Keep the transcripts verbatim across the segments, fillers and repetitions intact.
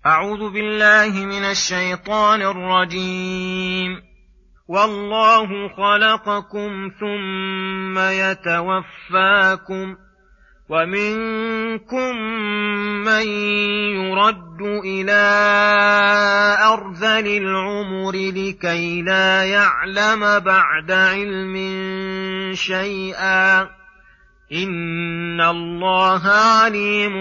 أعوذ بالله من الشيطان الرجيم. والله خلقكم ثم يتوفاكم ومنكم من يرد إلى أرذل العمر لكي لا يعلم بعد علم شيئا إن الله عليم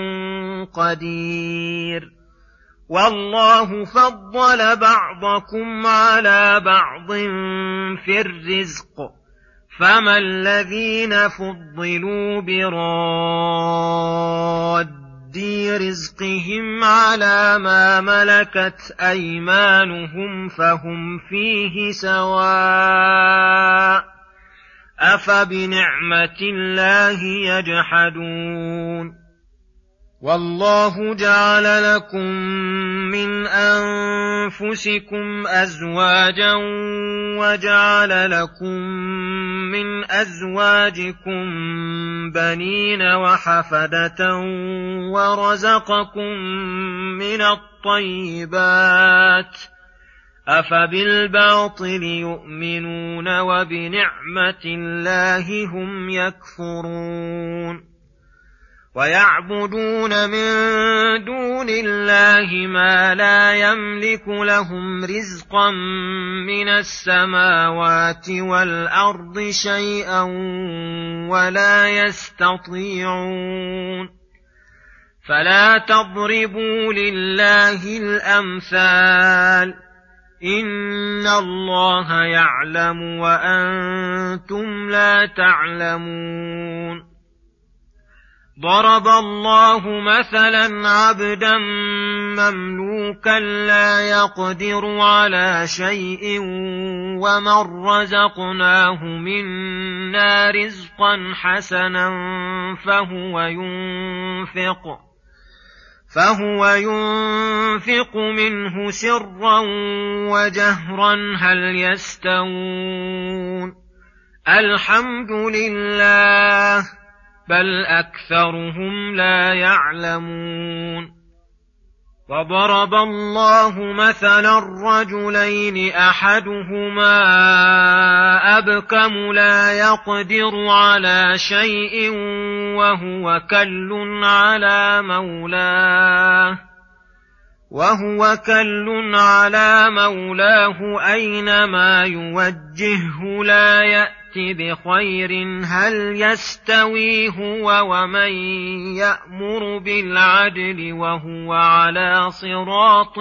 قدير. والله فضل بعضكم على بعض في الرزق فما الذين فضلوا براد رزقهم على ما ملكت أيمانهم فهم فيه سواء أفبنعمة الله يجحدون. والله جعل لكم من أنفسكم أزواجا وجعل لكم من أزواجكم بنين وحفدة ورزقكم من الطيبات أفبالباطل يؤمنون وبنعمة الله هم يكفرون. ويعبدون من دون الله ما لا يملك لهم رزقا من السماوات والأرض شيئا ولا يستطيعون. فلا تضربوا لله الأمثال إن الله يعلم وأنتم لا تعلمون. ضرب الله مثلا عبدا مملوكا لا يقدر على شيء ومن رزقناه منا رزقا حسنا فهو ينفق فهو ينفق منه سرا وجهرا هل يستوون؟ الحمد لله بل أكثرهم لا يعلمون. وضرب الله مثلا رجلين أحدهما أبكم لا يقدر على شيء وهو كل على مولاه وهو كل على مولاه أينما يوجهه لا يأتي بخير هل يستوي هو ومن يأمر بالعدل وهو على صراط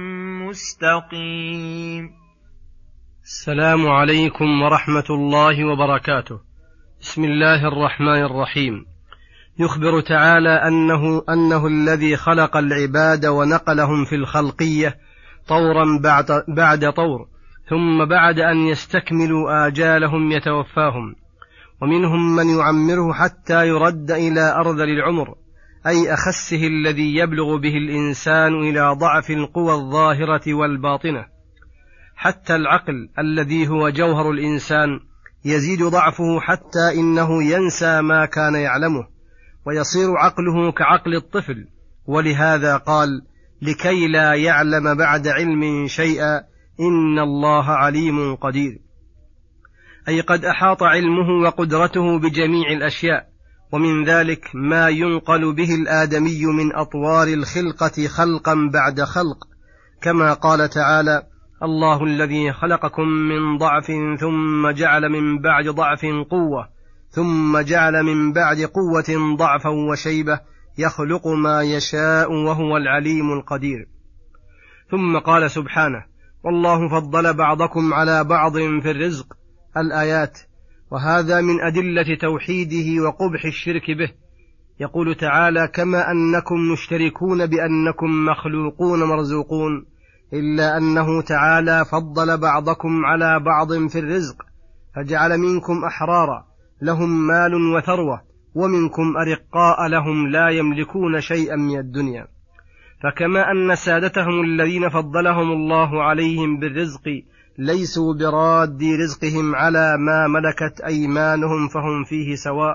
مستقيم. السلام عليكم ورحمة الله وبركاته. بسم الله الرحمن الرحيم. يخبر تعالى أنه, أنه الذي خلق العباد ونقلهم في الخلقية طورا بعد, بعد طور ثم بعد أن يستكملوا آجالهم يتوفاهم ومنهم من يعمره حتى يرد إلى أرذل العمر أي أخسه الذي يبلغ به الإنسان إلى ضعف القوى الظاهرة والباطنة. حتى العقل الذي هو جوهر الإنسان يزيد ضعفه حتى إنه ينسى ما كان يعلمه ويصير عقله كعقل الطفل. ولهذا قال لكي لا يعلم بعد علم شيئا إن الله عليم قدير، أي قد أحاط علمه وقدرته بجميع الأشياء، ومن ذلك ما ينقل به الآدمي من أطوار الخلقة خلقا بعد خلق، كما قال تعالى الله الذي خلقكم من ضعف ثم جعل من بعد ضعف قوة ثم جعل من بعد قوة ضعفا وشيبة يخلق ما يشاء وهو العليم القدير. ثم قال سبحانه والله فضل بعضكم على بعض في الرزق الآيات، وهذا من أدلة توحيده وقبح الشرك به. يقول تعالى كما أنكم مشتركون بأنكم مخلوقون مرزوقون، إلا أنه تعالى فضل بعضكم على بعض في الرزق فجعل منكم أحرارا لهم مال وثروة ومنكم أرقاء لهم لا يملكون شيئا من الدنيا. فكما أن سادتهم الذين فضلهم الله عليهم بالرزق ليسوا براد رزقهم على ما ملكت أيمانهم فهم فيه سواء،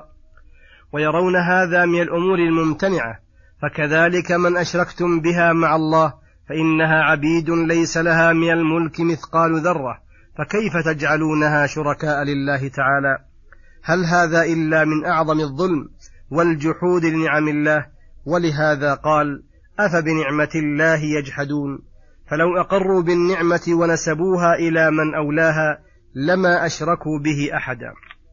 ويرون هذا من الأمور الممتنعة، فكذلك من أشركتم بها مع الله فإنها عبيد ليس لها من الملك مثقال ذرة، فكيف تجعلونها شركاء لله تعالى؟ هل هذا إلا من أعظم الظلم والجحود لنعم الله؟ ولهذا قال: أفبنعمة الله يجحدون. فلو أقروا بالنعمة ونسبوها إلى من أولاها لما أشركوا به أحدا.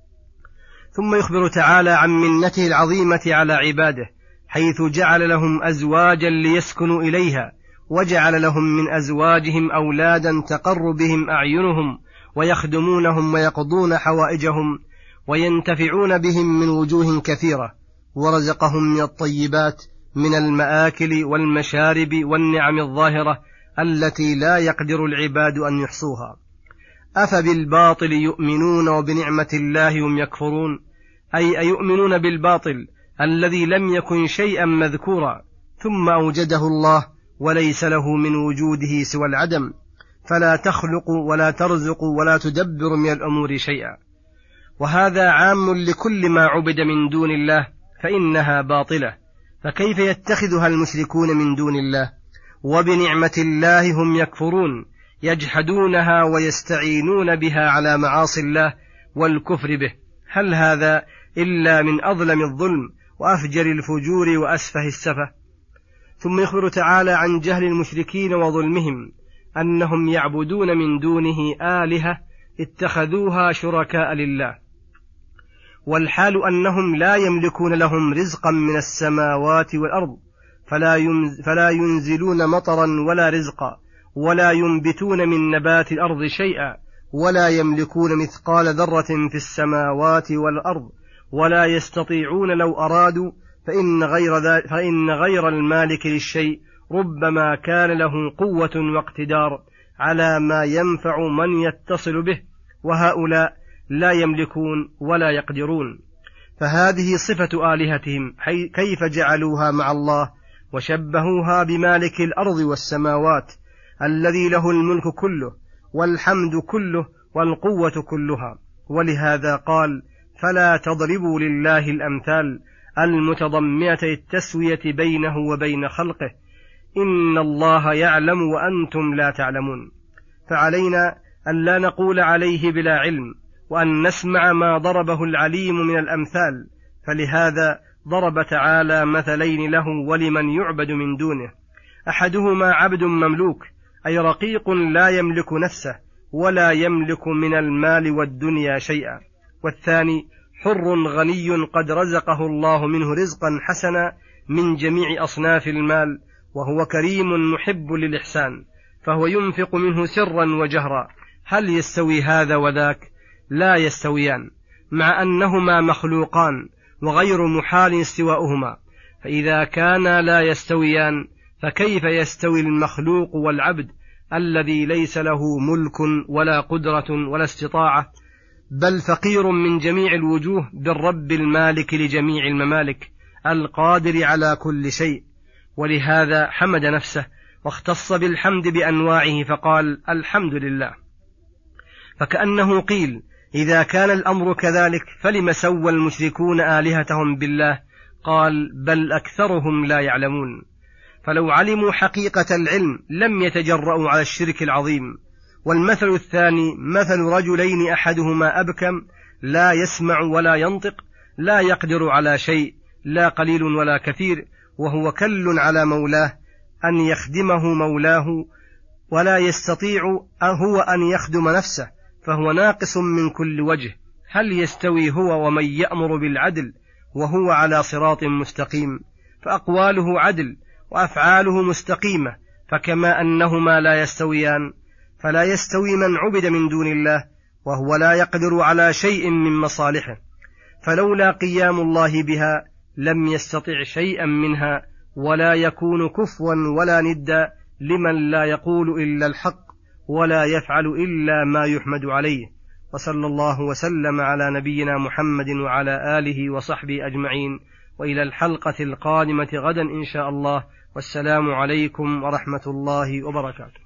ثم يخبر تعالى عن منته العظيمة على عباده، حيث جعل لهم أزواجا ليسكنوا إليها، وجعل لهم من أزواجهم أولادا تقر بهم أعينهم ويخدمونهم ويقضون حوائجهم وينتفعون بهم من وجوه كثيرة، ورزقهم من الطيبات من المآكل والمشارب والنعم الظاهرة التي لا يقدر العباد أن يحصوها. أفبالباطل يؤمنون وبنعمة الله هم يكفرون، أي أيؤمنون بالباطل الذي لم يكن شيئا مذكورا ثم أوجده الله وليس له من وجوده سوى العدم، فلا تخلق ولا ترزق ولا تدبر من الأمور شيئا. وهذا عام لكل ما عبد من دون الله فإنها باطلة، فكيف يتخذها المشركون من دون الله؟ وبنعمة الله هم يكفرون، يجحدونها ويستعينون بها على معاصي الله والكفر به. هل هذا إلا من أظلم الظلم وأفجر الفجور وأسفه السفه؟ ثم يخبر تعالى عن جهل المشركين وظلمهم، أنهم يعبدون من دونه آلهة اتخذوها شركاء لله، والحال أنهم لا يملكون لهم رزقا من السماوات والأرض، فلا ينزلون مطرا ولا رزقا، ولا ينبتون من نبات الأرض شيئا، ولا يملكون مثقال ذرة في السماوات والأرض، ولا يستطيعون لو أرادوا، فإن غير, فإن غير المالك للشيء ربما كان له قوة واقتدار على ما ينفع من يتصل به، وهؤلاء لا يملكون ولا يقدرون. فهذه صفة آلهتهم، كيف جعلوها مع الله وشبهوها بمالك الأرض والسماوات الذي له الملك كله والحمد كله والقوة كلها. ولهذا قال: فلا تضربوا لله الأمثال المتضمنة التسوية بينه وبين خلقه، إن الله يعلم وأنتم لا تعلمون. فعلينا أن لا نقول عليه بلا علم، وأن نسمع ما ضربه العليم من الأمثال، فلهذا ضرب تعالى مثلين له ولمن يعبد من دونه: أحدهما عبد مملوك، أي رقيق لا يملك نفسه ولا يملك من المال والدنيا شيئا، والثاني حر غني قد رزقه الله منه رزقا حسنا من جميع أصناف المال، وهو كريم محب للإحسان، فهو ينفق منه سرا وجهرا. هل يستوي هذا وذاك؟ لا يستويان، مع أنهما مخلوقان وغير محال استواؤهما. فإذا كانا لا يستويان فكيف يستوي المخلوق والعبد الذي ليس له ملك ولا قدرة ولا استطاعة، بل فقير من جميع الوجوه بالرب المالك لجميع الممالك القادر على كل شيء؟ ولهذا حمد نفسه واختص بالحمد بأنواعه فقال: الحمد لله. فكأنه قيل: إذا كان الأمر كذلك فلم سوى المشركون آلهتهم بالله؟ قال: بل أكثرهم لا يعلمون. فلو علموا حقيقة العلم لم يتجرؤوا على الشرك العظيم. والمثل الثاني مثل رجلين أحدهما أبكم لا يسمع ولا ينطق، لا يقدر على شيء، لا قليل ولا كثير، وهو كل على مولاه أن يخدمه مولاه، ولا يستطيع هو أن يخدم نفسه، فهو ناقص من كل وجه. هل يستوي هو ومن يأمر بالعدل وهو على صراط مستقيم؟ فأقواله عدل وأفعاله مستقيمة، فكما أنهما لا يستويان فلا يستوي من عبد من دون الله وهو لا يقدر على شيء من مصالحه، فلولا قيام الله بها لم يستطع شيئا منها، ولا يكون كفوا ولا ندا لمن لا يقول إلا الحق ولا يفعل إلا ما يحمد عليه. وصلى الله وسلم على نبينا محمد وعلى آله وصحبه أجمعين، وإلى الحلقة القادمة غدا إن شاء الله، والسلام عليكم ورحمة الله وبركاته.